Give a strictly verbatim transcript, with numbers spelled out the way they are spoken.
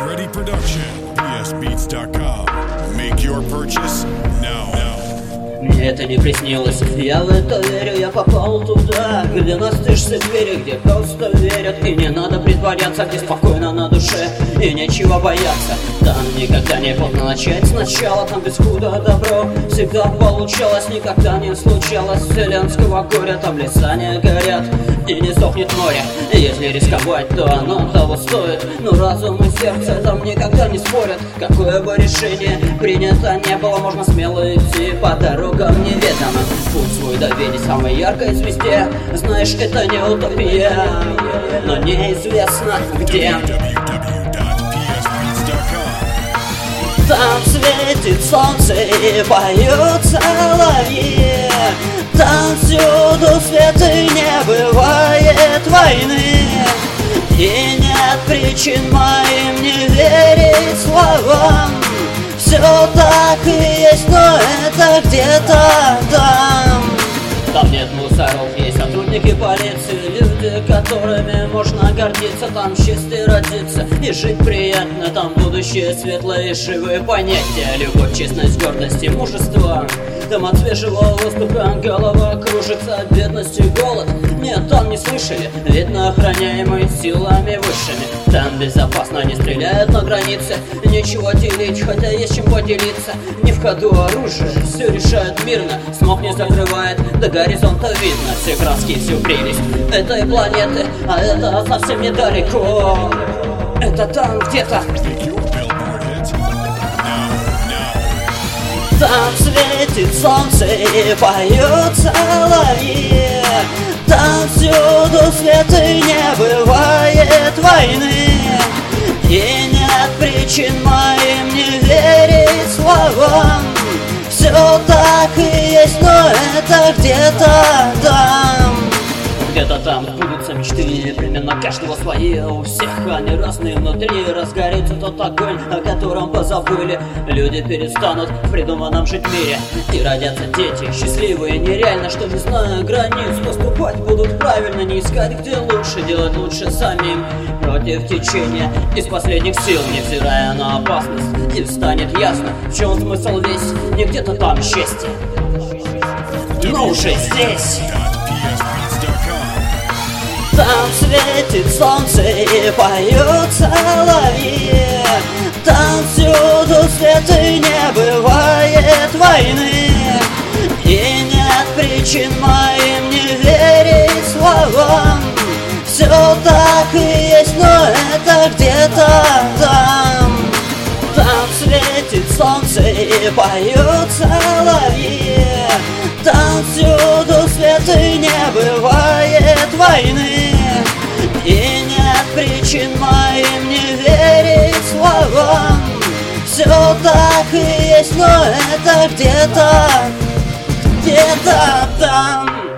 Ready Production. пи эс битс точка ком. Make your purchase now. Мне это не приснилось, я в это верю, я попал туда, где настежься двери, где просто верят. И не надо притворяться, где спокойно на душе и нечего бояться. Там никогда не поздно начать сначала, там без худа добро всегда получалось, никогда не случалось вселенского горя. Там леса не горят и не сохнет море, если рисковать, то оно того стоит. Но разум и сердце там никогда не спорят. Какое бы решение принято не было, можно смело идти по дорогам неведомым. Путь свой доведи самой яркой звезде. Знаешь, это не утопия, но неизвестно где. Там светит солнце и поют соловьи. Там всюду свет и не бывает войны. И нет причин моим не верить словам. Все так и есть, но это где-то там. Там нет мусоров, есть сотрудники полиции, люди, которыми можно гордиться. Там счастье родиться и жить приятно. Там будущее светлое и живые понятия. Любовь, честность, гордость и мужество. Там от свежего воздуха голова кружится, от бедности голод. Нет, там не слышали, видно охраняемый силами высшими. Там безопасно, не стреляют на границе. Нечего делить, хотя есть чем поделиться. Не в ходу оружие, все решают мирно. Смог не закрывает, до горизонта видно все краски, всю прелесть этой планеты. А это совсем недалеко, это там где-то. Там светит солнце и поют соловьи. Там всюду свет и не бывает войны. И нет причин моим не верить словам. Все так и есть, но это где-то там. Где-то там сбудутся мечты, непременно каждого свои. У всех они разные внутри, разгорится тот огонь, о котором позабыли. Люди перестанут в придуманном жить мире. И родятся дети, счастливые нереально, что не зная границ, поступать будут правильно, не искать где лучше, делать лучше самим. Против течения, из последних сил, невзирая на опасность. И станет ясно, в чем смысл весь, не где-то там счастье, но уже здесь. Там светит солнце и поют соловьи. Там всюду свет и не бывает войны. И нет причин моим не верить словам. Все так и есть, но это где-то там. Там светит солнце и поют соловьи. Там всюду свет и не бывает войны. И нет причин моим не верить словам. Все так и есть, но это где-то, где-то там.